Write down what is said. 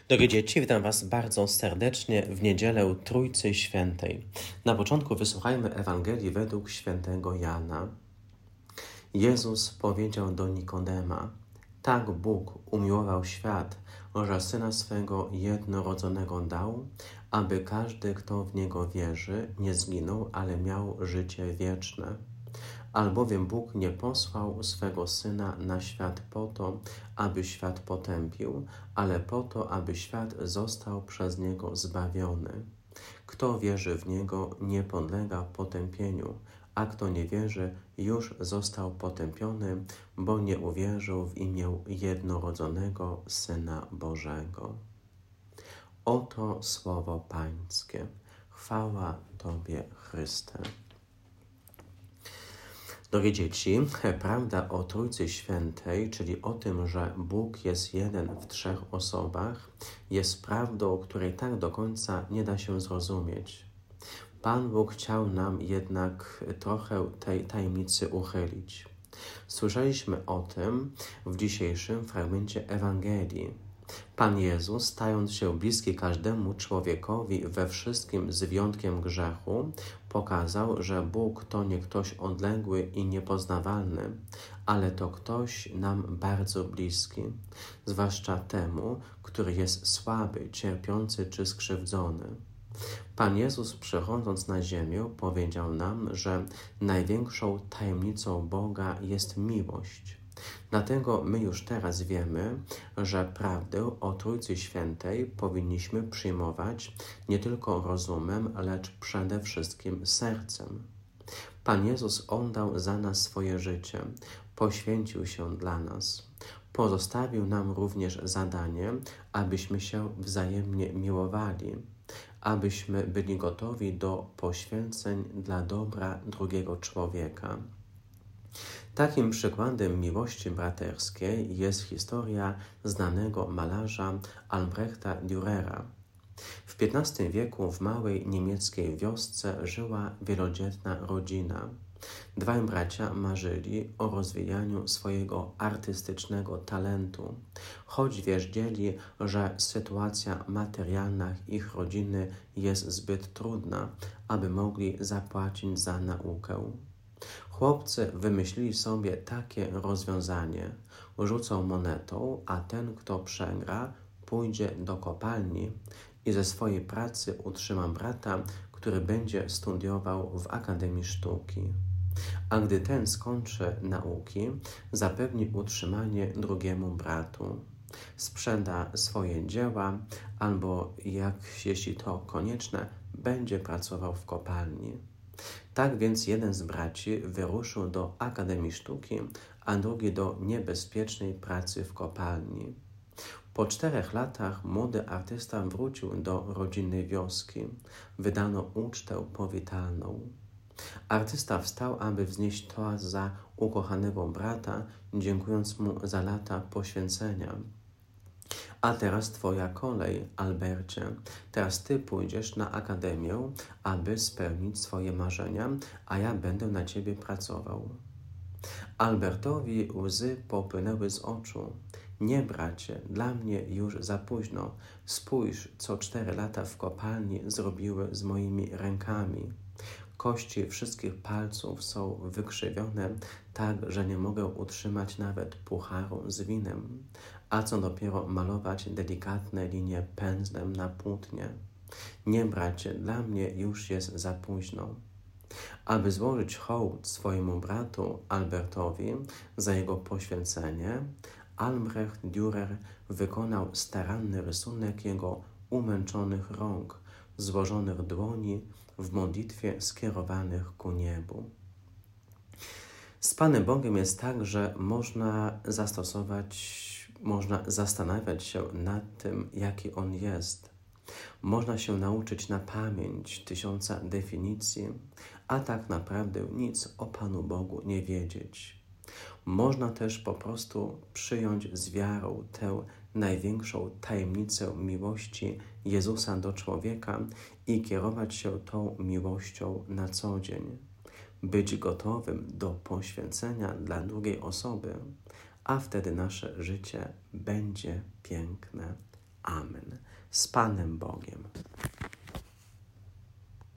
Drogie dzieci, witam Was bardzo serdecznie w niedzielę Trójcy Świętej. Na początku wysłuchajmy Ewangelii według świętego Jana. Jezus powiedział do Nikodema: tak Bóg umiłował świat, że Syna swego jednorodzonego dał, aby każdy, kto w Niego wierzy, nie zginął, ale miał życie wieczne. Albowiem Bóg nie posłał swego Syna na świat po to, aby świat potępił, ale po to, aby świat został przez Niego zbawiony. Kto wierzy w Niego, nie podlega potępieniu, a kto nie wierzy, już został potępiony, bo nie uwierzył w imię jednorodzonego Syna Bożego. Oto słowo Pańskie. Chwała Tobie, Chryste. Drogie dzieci, prawda o Trójcy Świętej, czyli o tym, że Bóg jest jeden w trzech osobach, jest prawdą, której tak do końca nie da się zrozumieć. Pan Bóg chciał nam jednak trochę tej tajemnicy uchylić. Słyszeliśmy o tym w dzisiejszym fragmencie Ewangelii. Pan Jezus, stając się bliski każdemu człowiekowi we wszystkim z wyjątkiem grzechu, pokazał, że Bóg to nie ktoś odległy i niepoznawalny, ale to ktoś nam bardzo bliski, zwłaszcza temu, który jest słaby, cierpiący czy skrzywdzony. Pan Jezus, przychodząc na ziemię, powiedział nam, że największą tajemnicą Boga jest miłość. Dlatego my już teraz wiemy, że prawdę o Trójcy Świętej powinniśmy przyjmować nie tylko rozumem, lecz przede wszystkim sercem. Pan Jezus oddał za nas swoje życie, poświęcił się dla nas. Pozostawił nam również zadanie, abyśmy się wzajemnie miłowali, abyśmy byli gotowi do poświęceń dla dobra drugiego człowieka. Takim przykładem miłości braterskiej jest historia znanego malarza Albrechta Dürera. W XV wieku w małej niemieckiej wiosce żyła wielodzietna rodzina. Dwaj bracia marzyli o rozwijaniu swojego artystycznego talentu, choć wiedzieli, że sytuacja materialna ich rodziny jest zbyt trudna, aby mogli zapłacić za naukę. Chłopcy wymyślili sobie takie rozwiązanie. Rzucą monetą, a ten, kto przegra, pójdzie do kopalni i ze swojej pracy utrzyma brata, który będzie studiował w Akademii Sztuki. A gdy ten skończy nauki, zapewni utrzymanie drugiemu bratu. Sprzeda swoje dzieła albo, jeśli to konieczne, będzie pracował w kopalni. Tak więc jeden z braci wyruszył do Akademii Sztuki, a drugi do niebezpiecznej pracy w kopalni. Po 4 latach młody artysta wrócił do rodzinnej wioski. Wydano ucztę powitalną. Artysta wstał, aby wznieść toast za ukochanego brata, dziękując mu za lata poświęcenia. A teraz twoja kolej, Albercie. Teraz ty pójdziesz na akademię, aby spełnić swoje marzenia, a ja będę na ciebie pracował. Albertowi łzy popłynęły z oczu. Nie, bracie, dla mnie już za późno. Spójrz, co 4 lata w kopalni zrobiły z moimi rękami. Kości wszystkich palców są wykrzywione tak, że nie mogę utrzymać nawet pucharu z winem, a co dopiero malować delikatne linie pędzlem na płótnie. Nie, bracie, dla mnie już jest za późno. Aby złożyć hołd swojemu bratu Albertowi za jego poświęcenie, Albrecht Dürer wykonał staranny rysunek jego umęczonych rąk, złożonych dłoni w modlitwie skierowanych ku niebu. Z Panem Bogiem jest tak, że można zastanawiać się nad tym, jaki On jest. Można się nauczyć na pamięć 1000 definicji, a tak naprawdę nic o Panu Bogu nie wiedzieć. Można też po prostu przyjąć z wiarą tę największą tajemnicę miłości Jezusa do człowieka i kierować się tą miłością na co dzień. Być gotowym do poświęcenia dla drugiej osoby, a wtedy nasze życie będzie piękne. Amen. z Panem Bogiem.